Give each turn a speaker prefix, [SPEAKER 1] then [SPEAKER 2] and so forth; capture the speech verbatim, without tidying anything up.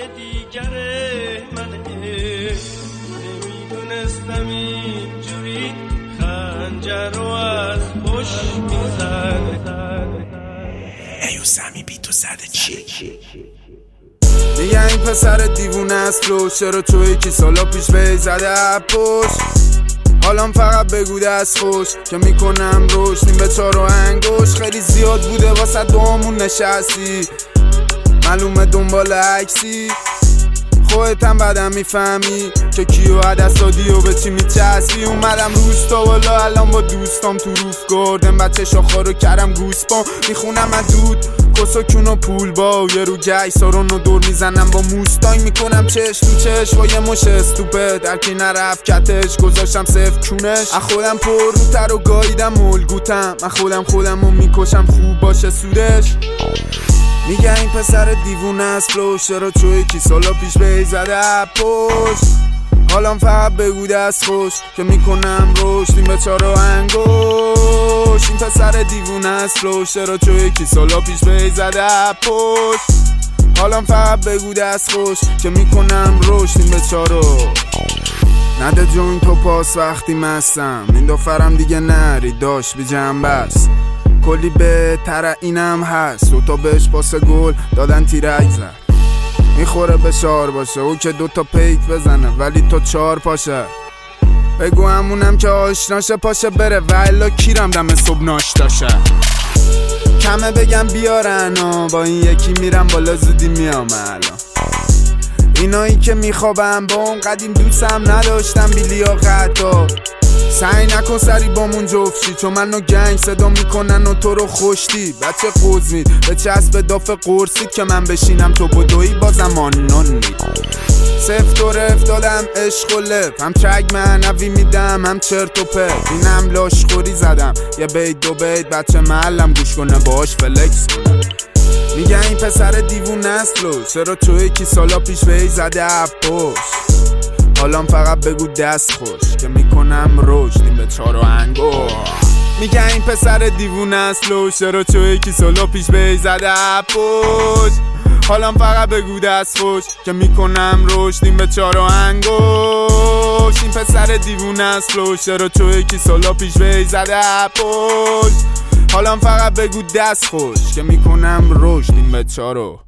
[SPEAKER 1] دیگره منه، نمیدونستم اینجوری خنجر رو از پشت میزنه.
[SPEAKER 2] ایو سمی بی تو زده چی؟
[SPEAKER 3] میگه این پسر دیوونه است رو، چرا تو یکی سالا پیش به زده پشت. حالام فقط بگو دست خوش که میکنم روش، نیم به چار و انگوش خیلی زیاد بوده واسه دوامون نشستی، معلومه دنبال عکسی، خودتم بعدم میفهمی که کیو عدس دادی و به چی میچسبی. اومدم روستا والا الان با دوستام تو روف گردم، بچه شاخا رو کردم گوسپام، میخونم از دود کسا کون و پول با یه رو گی سارون و دور میزنم با موستانگ، میکنم چش تو چش با یه مش استوپه در کی نرفت کتش، گذاشتم صفر کونش، از خودم پر روتر و گاییدم ملگوتم، من خودم خودم رو میکشم خوب باشه سودش. میگه این پسر دیوونه است لو، چرا تو یکی سالا پیش به زده پشت. حالام فقط بگو دست خوش که میکنم روش، نیم به چار و انگوش. این پسر دیوونه است لو، چرا تو یکی سالا پیش به زده پشت. حالام فقط بگو دست خوش که میکنم روش، نیم به چار و نده جون تو پاس وقتی مستم، این دفرم دیگه نری داشت بی جنبه است، کلی بهتره اینم هست، و تا بهش پاس گل دادن تیرک زد، میخوره به شار باشه او که دوتا پیک بزنه ولی تو چار پاشه، بگو همونم که آشناشه پاشه بره ولا کیرم دم صبح ناشتاشه. کمه بگم بیارن و با این یکی میرم بالا زودی میام الان، اینایی که میخوابم با اون قدیم دوستم نداشتم بی لیاقت ها، سعی نکن سری بامون جفشی چون منو گنگ صدا میکنن و تو رو خوشتی، بچه قوزید به چسب داف قرصید که من بشینم تو بدوی بازم آنون مید، سفت و رفت دادم عشق و لف، هم ترگ معنوی میدم هم چرت و پرت، اینم لاش خوری زدم یه بیت دو بیت بچه محلم گوش کنه باش فلکس کنه. میگه این پسر دیوونه است لو، چرا تو یکی سالا پیش به زده پشت. حالام فقط بگو دست خوش که میکنم روش، نیم به چار و انگوش. میگه این پسر دیوونه است لو، چرا تو یکی سالا پیش به زده پشت. حالام فقط بگو دست خوش که میکنم روش، نیم به چار و انگوش. این پسر دیوونه است لو، چرا تو یکی سالا پیش به زده پشت. حالام فقط بگو دست خوش که میکنم روش، نیم به چار و